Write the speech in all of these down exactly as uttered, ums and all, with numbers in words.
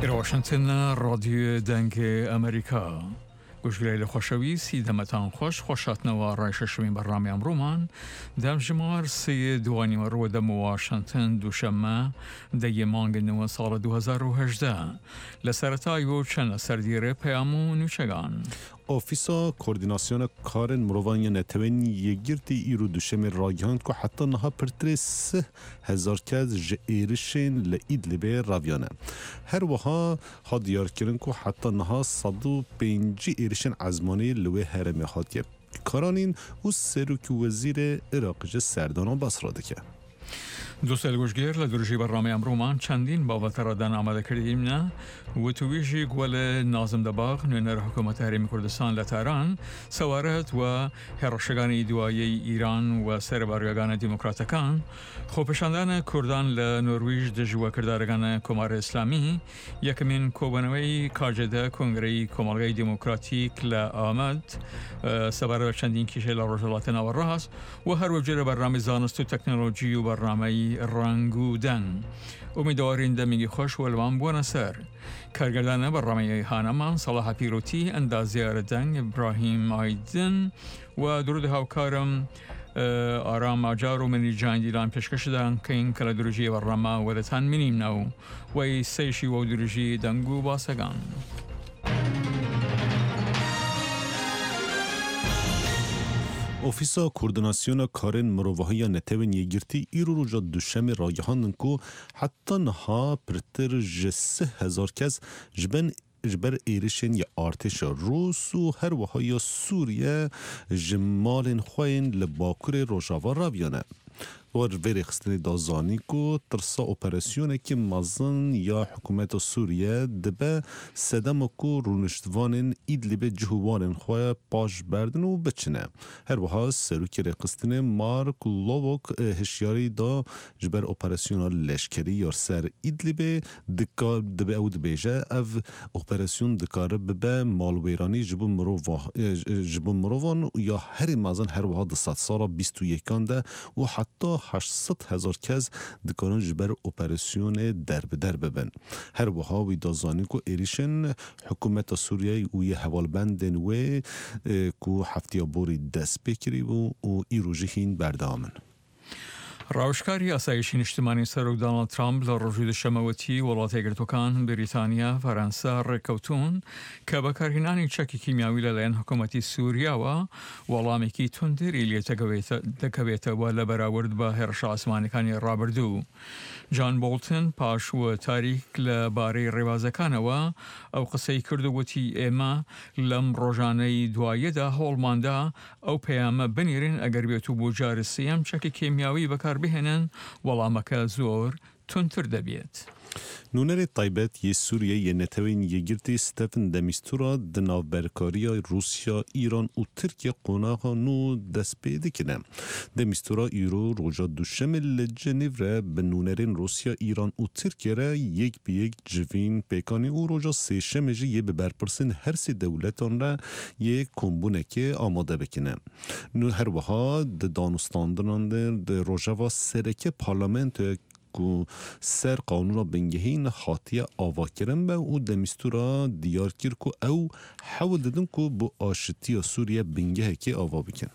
واشنگتن رادیو دنگ امریکا گوشگیری خوشوی سیدمتان خوش خوشات نوار رایششمی برنامه امرومان دم جمار سی دوانی مرو دم واشنگتن دوشمه دی مانگ نو سال دو هزار و هجده لسرتای و چند سردیره پیامو نوچگان آفیسا کوردیناسیون کار مروانی نتوین یگیرتی ایرو دوشم راگهاند که حتی نها پرتر سه هزار کز جئیرشین لئید لبه راویانه. هر وها ها دیار کرن که حتی نها صد و پنجی ایرشین عزمانی لوه هرمه هاتیه. کارانین او سروک وزیر عراقی سردانا بسراده که. دوستان گوشگیر لدرجی برنامه امرومان چندین بابت را دن آماده کردیم نه و تویجی گول نازم دباغ نونر حکومت حریم کردستان لتهران سوارت و هرشگانی دوایی ایران و سرباریگان دموکراتکان خوپشاندن کردان لنرویج دجوا کردارگان کمار اسلامی یکمین کوبنوی کاجده کنگره کمالگای دموکراتیک لآمد سبار چندین کیشه لرجلات نوراس و هر وجه برنامه زانست و تکنولوژی و برنامه رنگودن امیدواریم دمیگی خوش و الوان بونا سر کارگردان برنامه هانمان صلاح پیروتی اندازیار دنگ ابراهیم آیدن و درود هاوکارم آرام آجار و منی جان دیلان پیشکش دن که این کل درجی برنامه ولتان منیم نو و سیشی و درجی دنگو باسگان آفیسا کوردیناسیون کارن مروانی نتوین یگیرتی ایرو رو جا دوشم راگهاندن که حتی نها پرتر جسه هزار کس جبن جبر ایرشن یا ارتش روس و هر وهای سوریه جمال خوین لباکور روجاوا راویانه و ورخستنی دازانی کو ترسا اپراسیونه که مازن یا حکومت سوریه دبه سدم کو رونشتوان ایدلیب جهوان خواه پاش بردن و بچنه هر وها سروکی رقستنی مارک لووک هشیاری دا جبر اپراسیون لشکری یا سر ایدلیب دکار دبه او دبیجه او اپراسیون دکاره ببه مالویرانی جبون مروان جبون مروان یا هر مازن هر وها دستات سالا بیست و یکان ده و حتی هشتصد هزار کس دکارن جبر اپراسیون در به در ببن هر وها وی دازانی کو ایریشن حکومت سوریه و یه حوالبندن و کو هفتی بوری دست بکری و ایروژی هین بردامن راوشکاری آسایشی اجتماعی سروک دونالد ترامپ لرجود شماوتی ولایت یەکگرتووەکان بریتانیا فرانسا ڕێکەوتوون کە بەکارهێنانی چەکی کیمیاوی لەلایەن حکوومەتی سووریاوە وەڵامێکی توندری لێ دەکەوێتەوە لە بەراورد بە هێرشە ئاسمانیەکانی ڕابردوو. جان بولتن پاش و تاریک لەبارەی ڕێوازەکانەوە ئەو قسەی کردووەتی ئێمە لەم ڕۆژانەی دوایەدا هەوڵماندا ئەو پەیامە بنێرن ئەگەر بێت و بۆ جارە سێیەم چەکی کیمیاوی بەکار بهێنن وەڵامەکە زۆر تونتر دەبێت. نونر طایبت یه سوریه یه نتوین یه گرتی ستفن دمیستورا دناوبرکاریا روسیا ایران و ترکیه قوناغا نو دست پیده کنه دمیستورا ایرو روژا دوشم لجنیو به نونرین روسیا ایران و ترکیه را یک بی یک جوین پیکانی و روژا سیشم جی یه ببرپرسین هر سی دولتان را یه کمبونه که آماده بکنه نو هر وها دانستاندنان در روژا و سرکه پارلمنت کو سر قانون را بنگهین خاطیه آوا کرن به او دمیستورا دیار کر کو او حول دادن کو با آشتی سوریه بنگه که آوا بکن.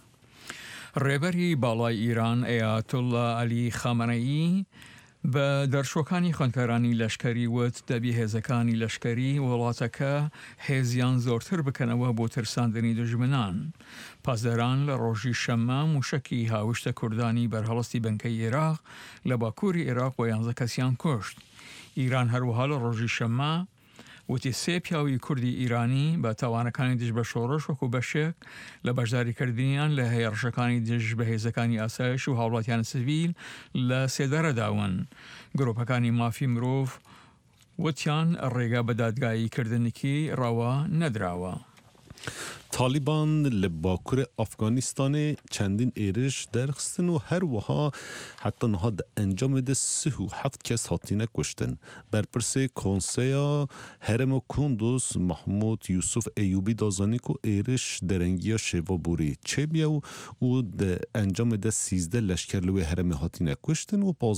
ڕێبەری باڵای ئیران ئەیاتوڵڵا عەلی خامنەئی بە دەرچووەکانی خوێندکارانی لەشکەری وت دەبی هێزەکانی لەشکەری وڵاتەکە هێزیان زۆرتر بکەنەوە بۆ ترساندنی دژمنان. پاسداران لە ڕۆژی شەممە موشکی هاوشتە کوردانی بەرهەڵستی بنکەی عێراق لە باکووری عێراق و یانزە کەسیان کوشت. ئیران هەروەها لە ڕۆژی شەممە وتی سێ پیاوی کوردی ئیرانی بە تاوانەکانی دژ بە شۆڕش وەکو بەشێک لە بەشداریکردنیان لە هێرشەکانی دژ بە هێزەکانی ئاسایش و هاوڵاتیان سڤیل لە سێدەرەداون. گرۆپەکانی مافی مرۆڤ وتیان ڕێگا بە دادگاییکردنێکی ڕەوا نەدراوە. طالبان لباکور افغانستان چندین ایرش درخستن و هر وها حتی نها ده انجام ده سه و هفت کس هاتینه کشتن. برپرس کنسیا هرم و کندوز محمود یوسف ایوبی دازانی که ایرش درنگی شیوا بوری چه بیا و ده انجام ده سیزده لشکر لوی هرم هاتینه کشتن و